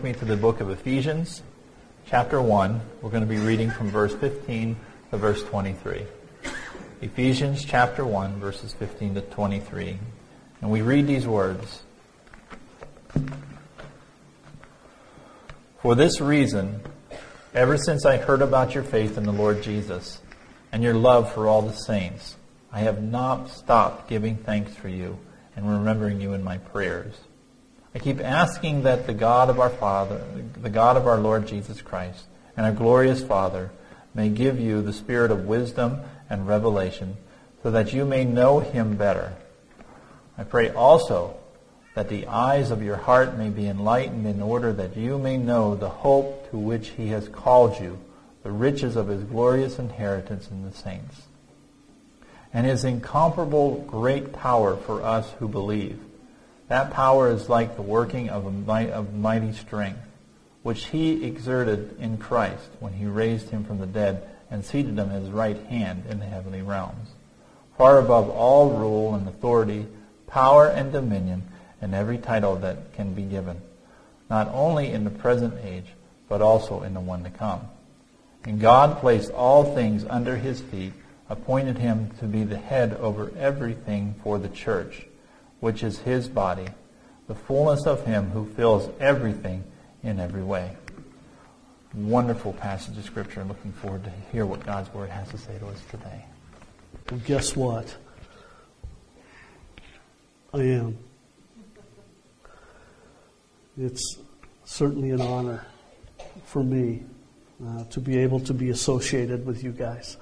me to the book of Ephesians, chapter 1. We're going to be reading from verse 15 to verse 23. Ephesians chapter 1, verses 15 to 23. And we read these words. For this reason, ever since I heard about your faith in the Lord Jesus and your love for all the saints, I have not stopped giving thanks for you and remembering you in my prayers. I keep asking that the God of our Father, the God of our Lord Jesus Christ, and our glorious Father, may give you the spirit of wisdom and revelation so that you may know him better. I pray also that the eyes of your heart may be enlightened in order that you may know the hope to which he has called you, the riches of his glorious inheritance in the saints, and his incomparable great power for us who believe. That power is like the working of mighty strength, which he exerted in Christ when he raised him from the dead and seated him at his right hand in the heavenly realms, far above all rule and authority, power and dominion, and every title that can be given, not only in the present age, but also in the one to come. And God placed all things under his feet, appointed him to be the head over everything for the church, which is his body, the fullness of him who fills everything in every way. Wonderful passage of Scripture. I'm looking forward to hear what God's Word has to say to us today. Well, guess what? I am. It's certainly an honor for me to be able to be associated with you guys.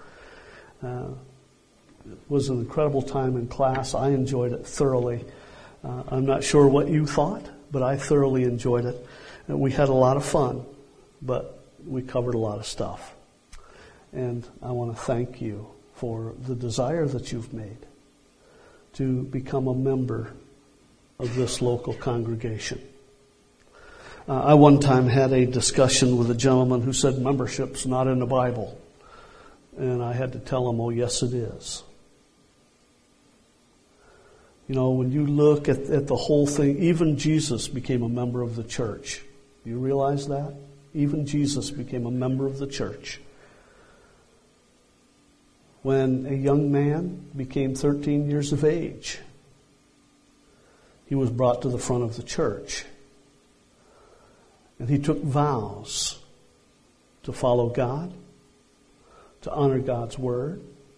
It was an incredible time in class. I enjoyed it thoroughly. I'm not sure what you thought, but I thoroughly enjoyed it. And we had a lot of fun, but we covered a lot of stuff. And I want to thank you for the desire that you've made to become a member of this local congregation. I one time had a discussion with a gentleman who said membership's not in the Bible. And I had to tell him, oh, yes, it is. You know, when you look at the whole thing, even Jesus became a member of the church. Do you realize that? Even Jesus became a member of the church. When a young man became 13 years of age, he was brought to the front of the church. And he took vows to follow God, to honor God's Word,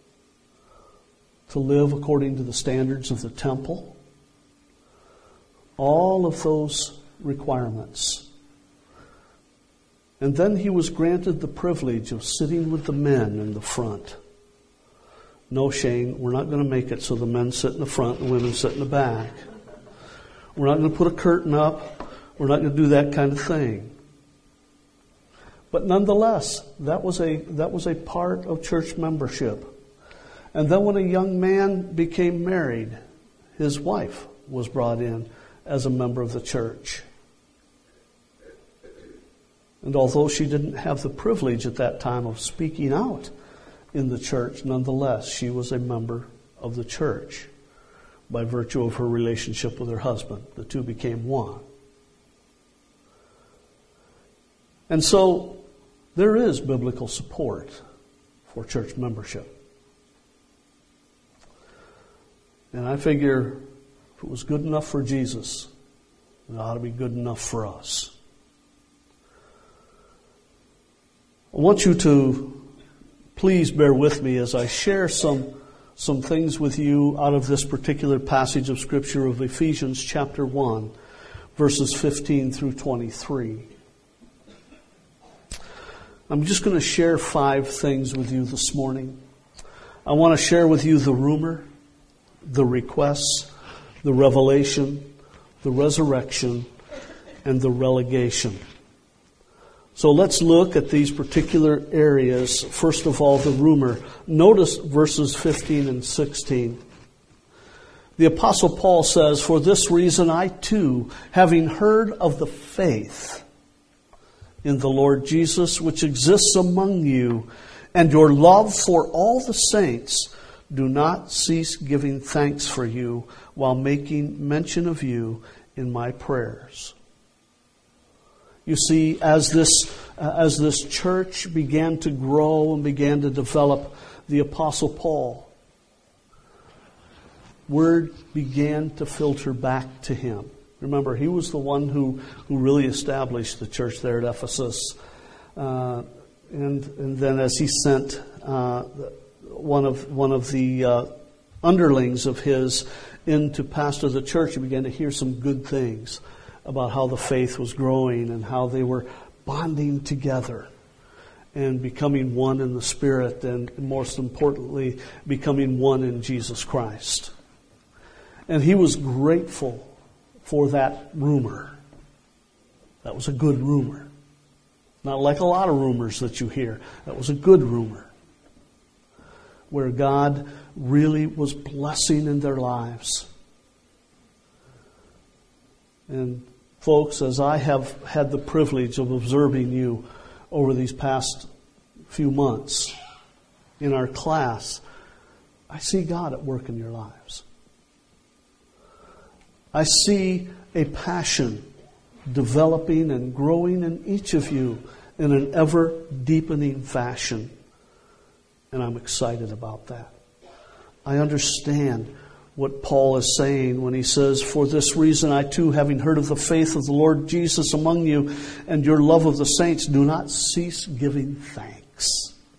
to live according to the standards of the temple. All of those requirements. And then he was granted the privilege of sitting with the men in the front. No, Shane, we're not going to make it so the men sit in the front and the women sit in the back. We're not going to put a curtain up. We're not going to do that kind of thing. But nonetheless, that was a part of church membership. And then when a young man became married, his wife was brought in as a member of the church. And although she didn't have the privilege at that time of speaking out in the church, nonetheless, she was a member of the church by virtue of her relationship with her husband. The two became one. And so there is biblical support for church membership. And I figure if it was good enough for Jesus, it ought to be good enough for us. I want you to please bear with me as I share some things with you out of this particular passage of Scripture of Ephesians chapter 1, verses 15 through 23. I'm just going to share 5 things with you this morning. I want to share with you the rumor, the requests, the revelation, the resurrection, and the relegation. So let's look at these particular areas. First of all, the rumor. Notice verses 15 and 16. The Apostle Paul says, "For this reason I too, having heard of the faith in the Lord Jesus which exists among you, and your love for all the saints, do not cease giving thanks for you while making mention of you in my prayers." You see, as this church began to grow and began to develop, the Apostle Paul, word began to filter back to him. Remember, he was the one who really established the church there at Ephesus. And then as he sent one of the underlings of his in to pastor the church, he began to hear some good things about how the faith was growing and how they were bonding together and becoming one in the Spirit, and most importantly, becoming one in Jesus Christ. And he was grateful for that rumor. That was a good rumor. Not like a lot of rumors that you hear. That was a good rumor, where God really was blessing in their lives. And folks, as I have had the privilege of observing you over these past few months in our class, I see God at work in your lives. I see a passion developing and growing in each of you in an ever deepening fashion. And I'm excited about that. I understand what Paul is saying when he says, "For this reason I too, having heard of the faith of the Lord Jesus among you and your love of the saints, do not cease giving thanks."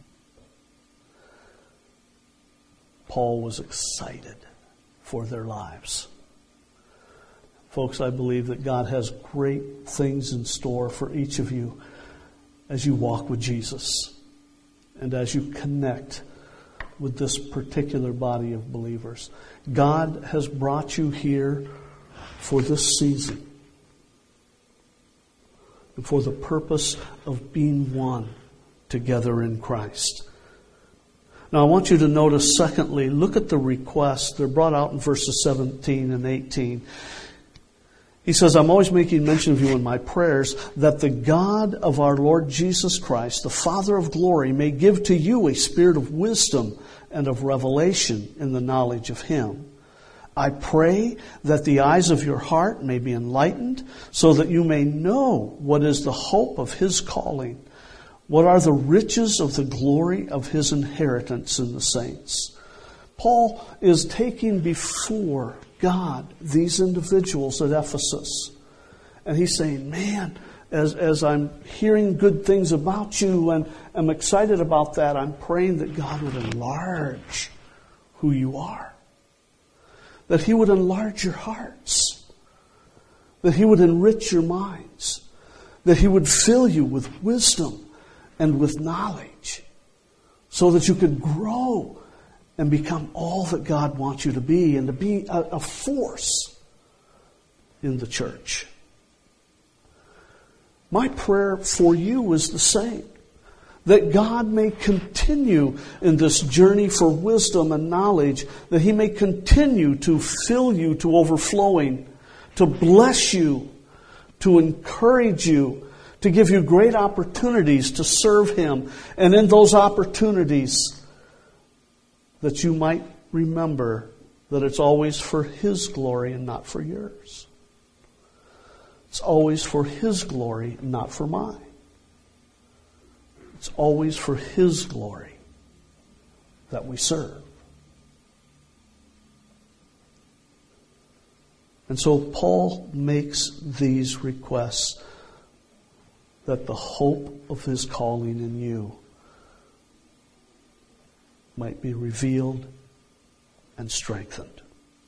Paul was excited for their lives. Folks, I believe that God has great things in store for each of you as you walk with Jesus and as you connect with this particular body of believers. God has brought you here for this season and for the purpose of being one together in Christ. Now I want you to notice, secondly, look at the requests. They're brought out in verses 17 and 18. He says, "I'm always making mention of you in my prayers, that the God of our Lord Jesus Christ, the Father of glory, may give to you a spirit of wisdom and of revelation in the knowledge of Him. I pray that the eyes of your heart may be enlightened, so that you may know what is the hope of His calling, what are the riches of the glory of His inheritance in the saints." Paul is taking before God these individuals at Ephesus. And he's saying, man, as I'm hearing good things about you and I'm excited about that, I'm praying that God would enlarge who you are. That He would enlarge your hearts. That He would enrich your minds. That He would fill you with wisdom and with knowledge, so that you could grow and become all that God wants you to be, and to be a force in the church. My prayer for you is the same. That God may continue in this journey for wisdom and knowledge, that He may continue to fill you to overflowing, to bless you, to encourage you, to give you great opportunities to serve Him. And in those opportunities, that you might remember that it's always for His glory and not for yours. It's always for His glory and not for mine. It's always for His glory that we serve. And so Paul makes these requests, that the hope of His calling in you might be revealed and strengthened.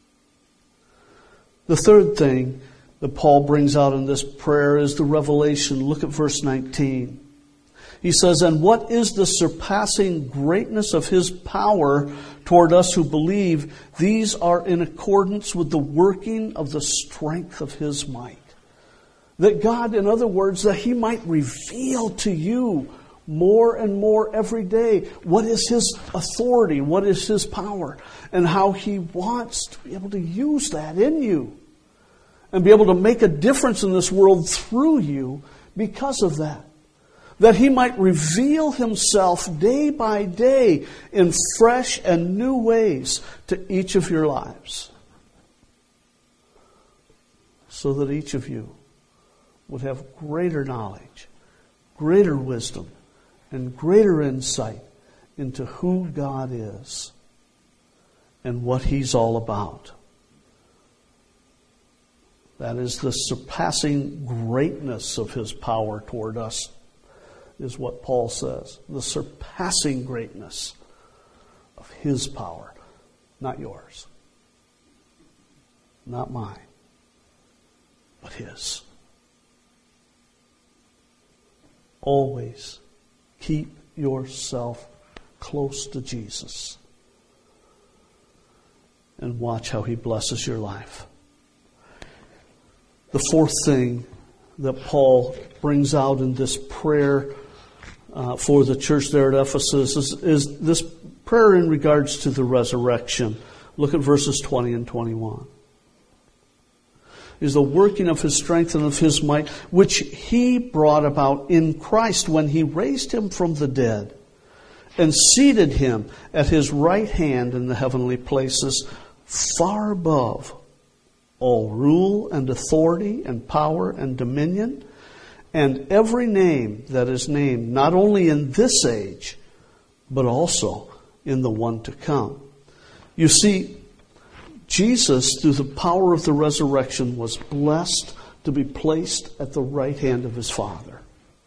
The third thing that Paul brings out in this prayer is the revelation. Look at verse 19. He says, "And what is the surpassing greatness of His power toward us who believe? These are in accordance with the working of the strength of His might." That God, in other words, that He might reveal to you more and more every day what is His authority, what is His power, and how He wants to be able to use that in you and be able to make a difference in this world through you because of that. That He might reveal Himself day by day in fresh and new ways to each of your lives, so that each of you would have greater knowledge, greater wisdom, and greater insight into who God is and what He's all about. That is the surpassing greatness of His power toward us, is what Paul says. The surpassing greatness of His power, not yours, not mine, but His. Always keep yourself close to Jesus and watch how He blesses your life. The fourth thing that Paul brings out in this prayer for the church there at Ephesus is this prayer in regards to the resurrection. Look at verses 20 and 21. Is the working of His strength and of His might, which He brought about in Christ when He raised Him from the dead and seated Him at His right hand in the heavenly places, far above all rule and authority and power and dominion, and every name that is named, not only in this age, but also in the one to come. You see, Jesus, through the power of the resurrection, was blessed to be placed at the right hand of His Father.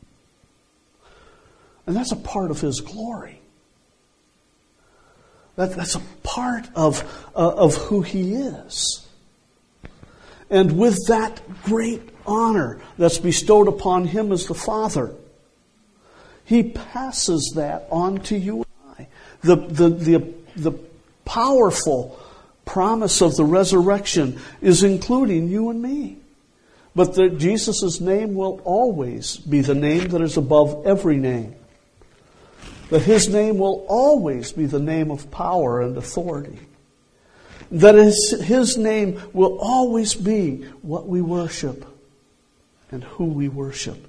And that's a part of His glory. That's a part of who He is. And with that great honor that's bestowed upon Him as the Father, He passes that on to you and I. The powerful promise of the resurrection is including you and me. But Jesus' name will always be the name that is above every name. That His name will always be the name of power and authority. That His name will always be what we worship and who we worship.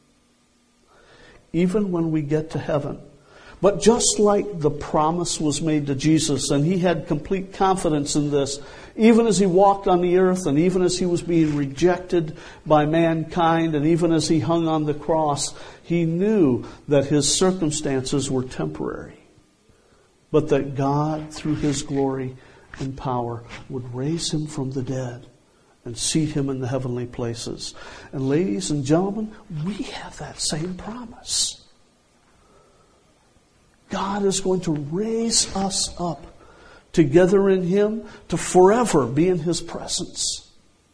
Even when we get to heaven. But just like the promise was made to Jesus, and He had complete confidence in this, even as He walked on the earth, and even as He was being rejected by mankind, and even as He hung on the cross, He knew that His circumstances were temporary. But that God, through His glory and power, would raise Him from the dead and seat Him in the heavenly places. And ladies and gentlemen, we have that same promise. God is going to raise us up together in Him to forever be in His presence.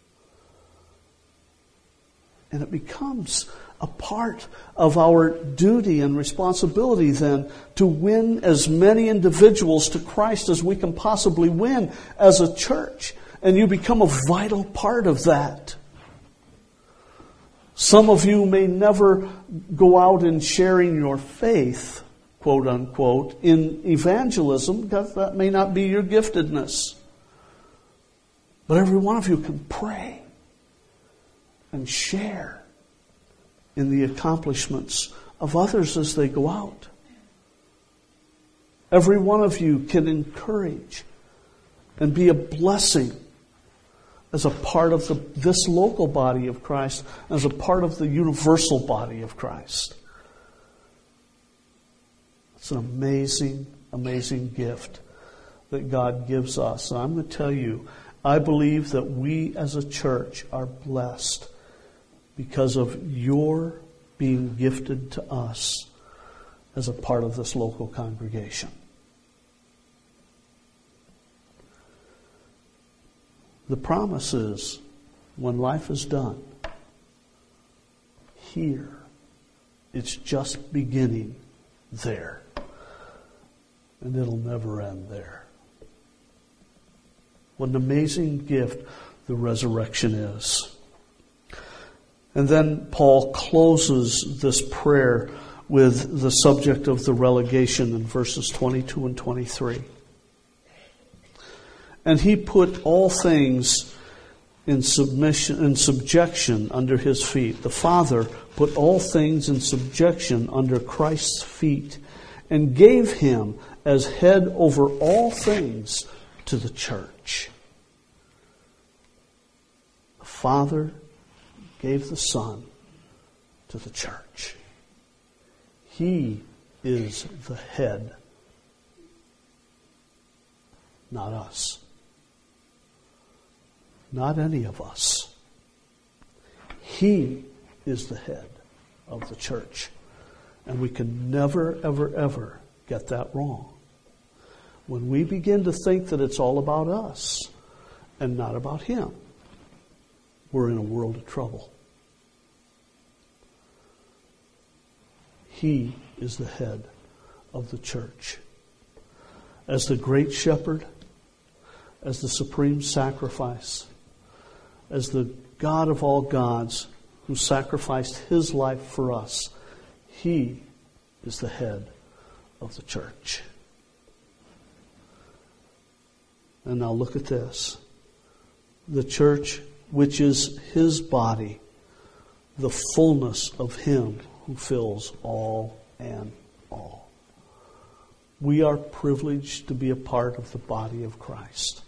And it becomes a part of our duty and responsibility then to win as many individuals to Christ as we can possibly win as a church. And you become a vital part of that. Some of you may never go out in sharing your faith, quote unquote, in evangelism, because that may not be your giftedness. But every one of you can pray and share in the accomplishments of others as they go out. Every one of you can encourage and be a blessing as a part of this local body of Christ, as a part of the universal body of Christ. It's an amazing, amazing gift that God gives us. And I'm going to tell you, I believe that we as a church are blessed because of your being gifted to us as a part of this local congregation. The promise is, when life is done, here, it's just beginning there. And it'll never end there. What an amazing gift the resurrection is. And then Paul closes this prayer with the subject of the relegation in verses 22 and 23. And he put all things in subjection under his feet. The Father put all things in subjection under Christ's feet and gave him as head over all things to the church. The Father gave the Son to the church. He is the head, not us. Not any of us. He is the head of the church. And we can never, ever, ever get that wrong. When we begin to think that it's all about us and not about Him, we're in a world of trouble. He is the head of the church. As the great shepherd, as the supreme sacrifice, as the God of all gods who sacrificed His life for us, He is the head of the church. And now look at this. The church, which is His body, the fullness of Him who fills all and all. We are privileged to be a part of the body of Christ.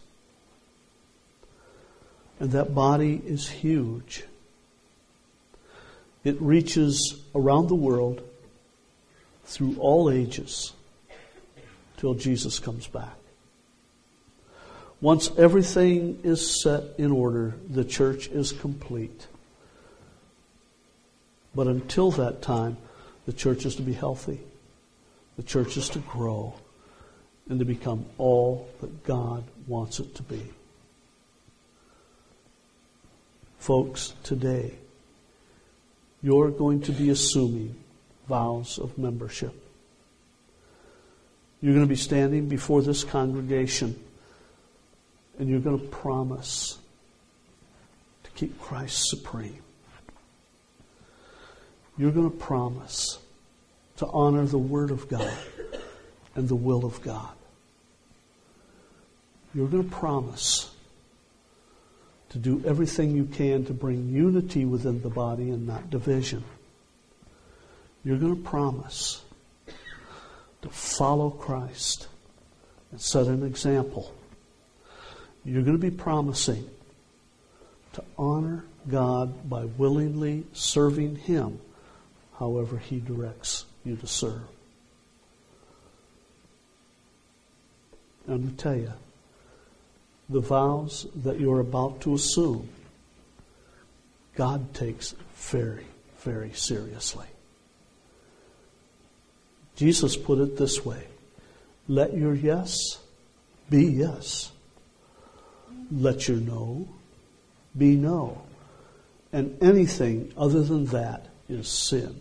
And that body is huge. It reaches around the world through all ages till Jesus comes back. Once everything is set in order, the church is complete. But until that time, the church is to be healthy. The church is to grow and to become all that God wants it to be. Folks, today, you're going to be assuming vows of membership. You're going to be standing before this congregation and you're going to promise to keep Christ supreme. You're going to promise to honor the Word of God and the will of God. You're going to promise to do everything you can to bring unity within the body and not division. You're going to promise to follow Christ and set an example. You're going to be promising to honor God by willingly serving Him however He directs you to serve. And let me tell you, the vows that you're about to assume, God takes very, very seriously. Jesus put it this way: let your yes be yes. Let your no be no. And anything other than that is sin.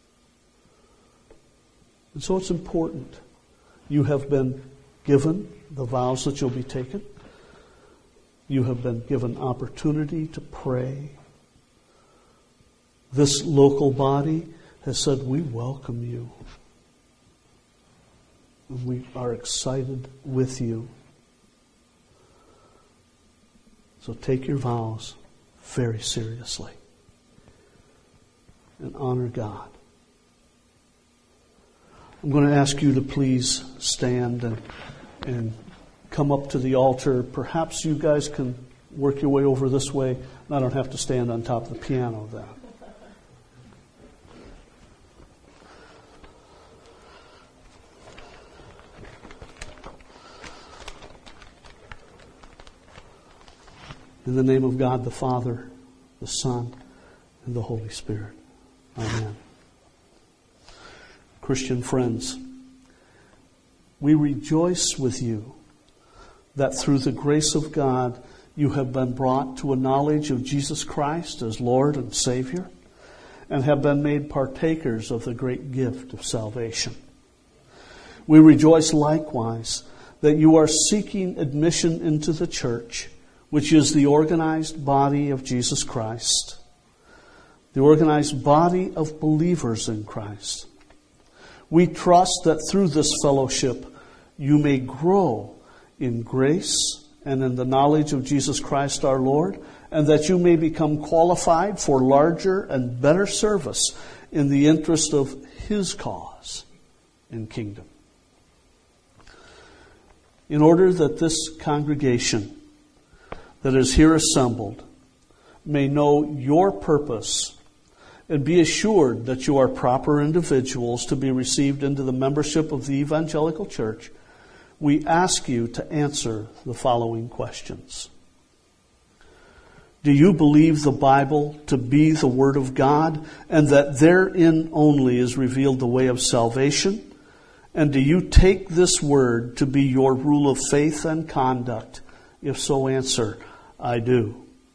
And so it's important. You have been given the vows that you'll be taking. You have been given opportunity to pray. This local body has said, we welcome you. And we are excited with you. So take your vows very seriously and honor God. I'm going to ask you to please stand and come up to the altar. Perhaps you guys can work your way over this way, and I don't have to stand on top of the piano then. In the name of God the Father, the Son, and the Holy Spirit. Amen. Christian friends, we rejoice with you that through the grace of God you have been brought to a knowledge of Jesus Christ as Lord and Savior and have been made partakers of the great gift of salvation. We rejoice likewise that you are seeking admission into the church, which is the organized body of Jesus Christ, the organized body of believers in Christ. We trust that through this fellowship you may grow in grace and in the knowledge of Jesus Christ our Lord, and that you may become qualified for larger and better service in the interest of His cause and kingdom. In order that this congregation that is here assembled may know your purpose and be assured that you are proper individuals to be received into the membership of the Evangelical Church, we ask you to answer the following questions. Do you believe the Bible to be the Word of God and that therein only is revealed the way of salvation? And do you take this Word to be your rule of faith and conduct? If so, answer, I do.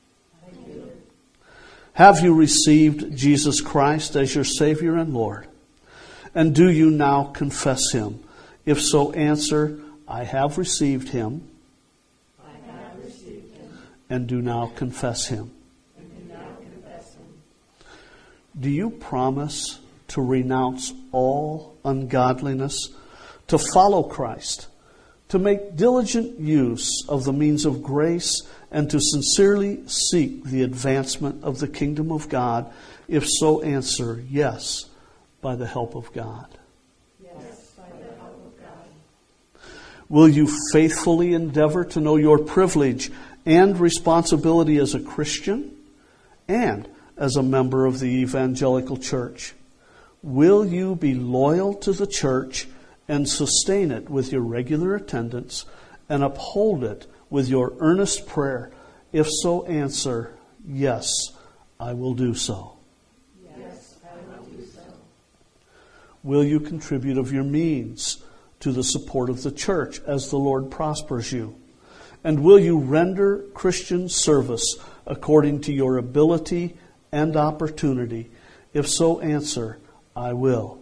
Have you received Jesus Christ as your Savior and Lord? And do you now confess Him? If so, answer, I have received Him. I have received Him. And do now confess Him. And do now confess Him. Do you promise to renounce all ungodliness, to follow Christ, to make diligent use of the means of grace, and to sincerely seek the advancement of the kingdom of God? If so, answer, yes, by the help of God. Yes, by the help of God. Will you faithfully endeavor to know your privilege and responsibility as a Christian and as a member of the Evangelical Church? Will you be loyal to the church and sustain it with your regular attendance and uphold it with your earnest prayer? If so, answer, yes, I will do so. Yes, I will do so. Will you contribute of your means to the support of the church as the Lord prospers you? And will you render Christian service according to your ability and opportunity? If so, answer, I will.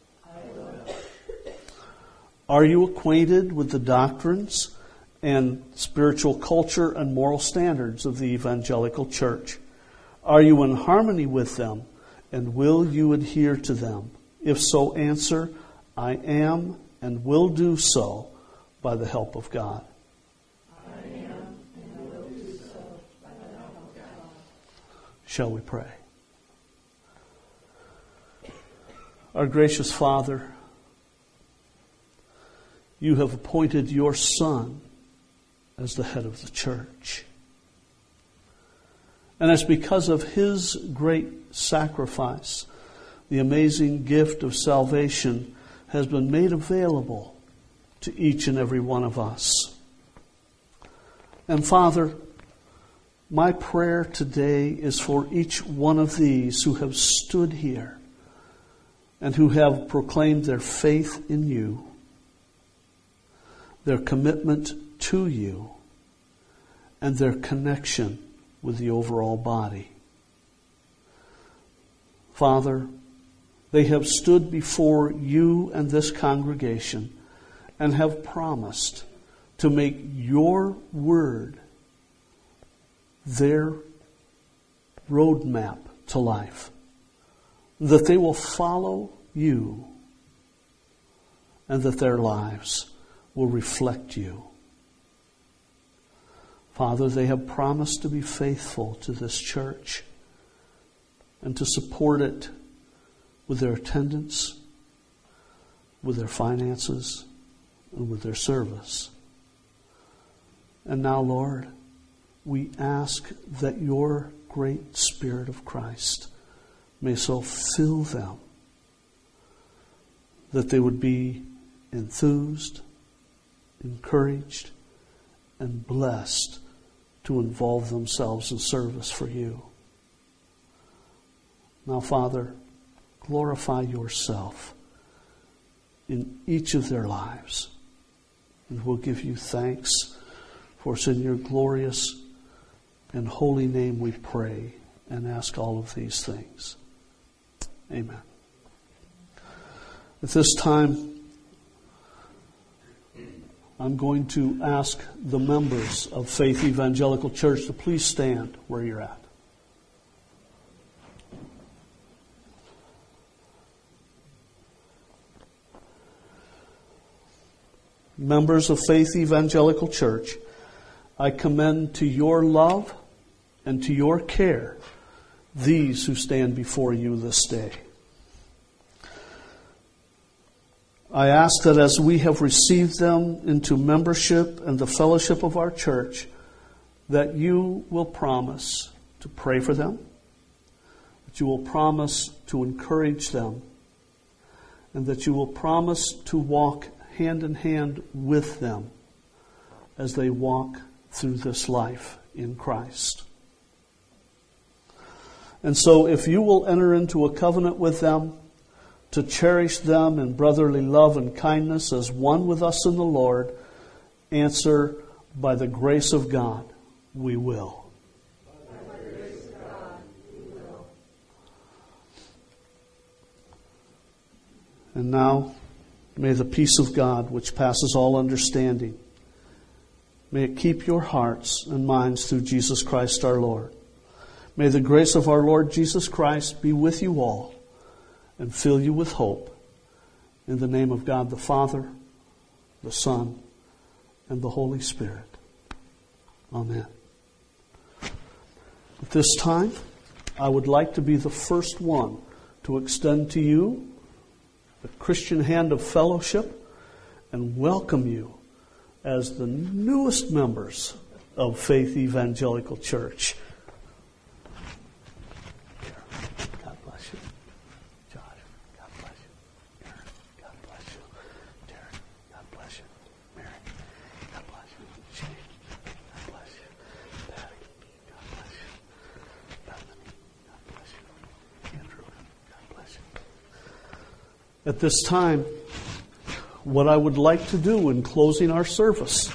Are you acquainted with the doctrines and spiritual culture and moral standards of the Evangelical Church? Are you in harmony with them, and will you adhere to them? If so, answer, I am and will do so by the help of God. I am and will do so by the help of God. Shall we pray? Our gracious Father, you have appointed your Son as the head of the church. And it's because of His great sacrifice, the amazing gift of salvation has been made available to each and every one of us. And Father, my prayer today is for each one of these who have stood here and who have proclaimed their faith in you, their commitment to you, and their connection with the overall body. Father, they have stood before you and this congregation and have promised to make your word their roadmap to life, that they will follow you and that their lives will reflect you. Father, they have promised to be faithful to this church and to support it with their attendance, with their finances, and with their service. And now, Lord, we ask that your great Spirit of Christ may so fill them that they would be enthused, encouraged, and blessed to involve themselves in service for you. Now, Father, glorify yourself in each of their lives. And we'll give you thanks, for it's in your glorious and holy name we pray and ask all of these things. Amen. At this time, I'm going to ask the members of Faith Evangelical Church to please stand where you're at. Members of Faith Evangelical Church, I commend to your love and to your care these who stand before you this day. I ask that as we have received them into membership and the fellowship of our church, that you will promise to pray for them, that you will promise to encourage them, and that you will promise to walk hand in hand with them as they walk through this life in Christ. And so if you will enter into a covenant with them to cherish them in brotherly love and kindness as one with us in the Lord, answer, by the grace of God, we will. By the grace of God, we will. And now, may the peace of God, which passes all understanding, may it keep your hearts and minds through Jesus Christ our Lord. May the grace of our Lord Jesus Christ be with you all and fill you with hope. In the name of God the Father, the Son, and the Holy Spirit. Amen. At this time, I would like to be the first one to extend to you the Christian hand of fellowship and welcome you as the newest members of Faith Evangelical Church. God bless you. Josh, God bless you. Aaron, God bless you. Derek, God bless you. Mary, God bless you. Shane, God bless you. Patty, God bless you. Bethany, God bless you. Andrew, God bless you. At this time, what I would like to do in closing our service,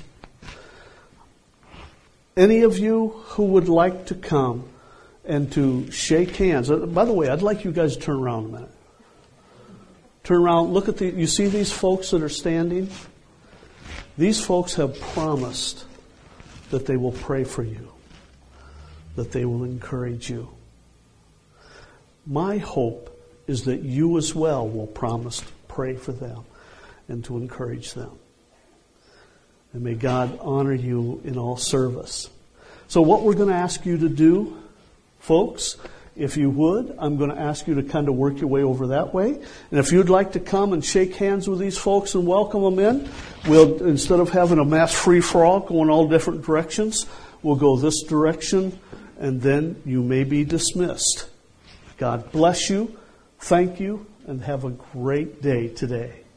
any of you who would like to come and to shake hands. By the way, I'd like you guys to turn around a minute. Turn around, look at you see these folks that are standing? These folks have promised that they will pray for you, that they will encourage you. My hope is that you as well will promise to pray for them and to encourage them. And may God honor you in all service. So what we're going to ask you to do, folks, if you would, I'm going to ask you to kind of work your way over that way. And if you'd like to come and shake hands with these folks and welcome them in, we'll, instead of having a mass free-for-all going all different directions, we'll go this direction, and then you may be dismissed. God bless you. Thank you, and have a great day today.